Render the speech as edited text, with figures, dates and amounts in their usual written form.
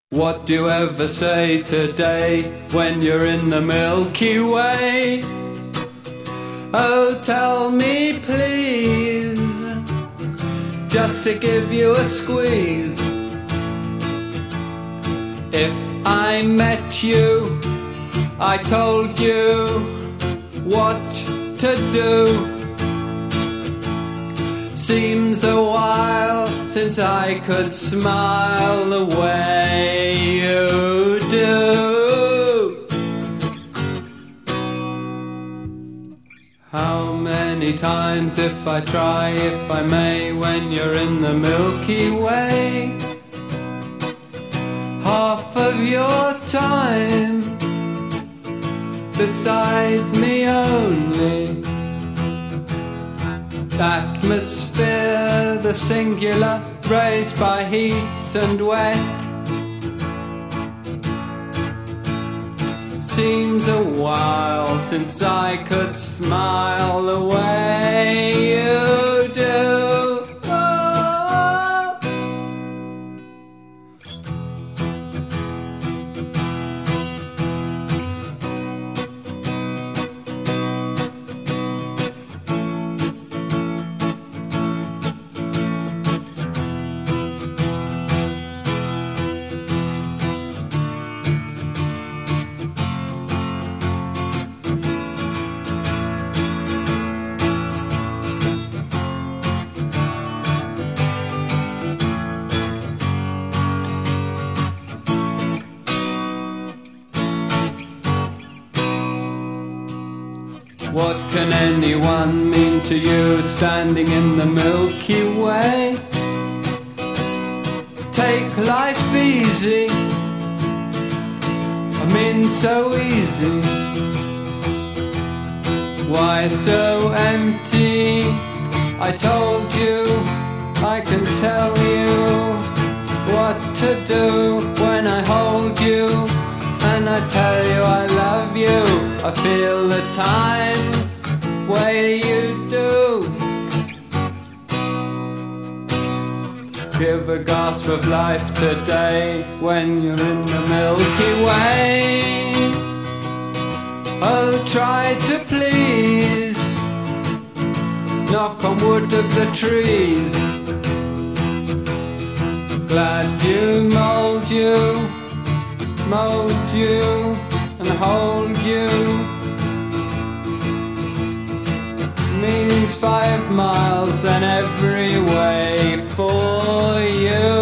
What do you ever say today when you're in the Milky Way? Oh, tell me please, just to give you a squeeze. If I met you, I told you what to do. Seems a while since I could smile the way you do. How many times, if I try, if I may, when you're in the Milky Way? Half of your time beside me only. Atmosphere, the singular, raised by heat and wet. Seems a while since I could smile the way you do. Oh. What can anyone mean to you standing in the Milky Way? Take life easy, I mean so easy. Why so empty? I told you, I can tell you what to do when I hold you. And I tell you I love you, I feel the time way you do. Give a gasp of life today when you're in the Milky Way. Oh, try to please, knock on wood of the trees. Glad you mold you and hold you. Means 5 miles and every way for you.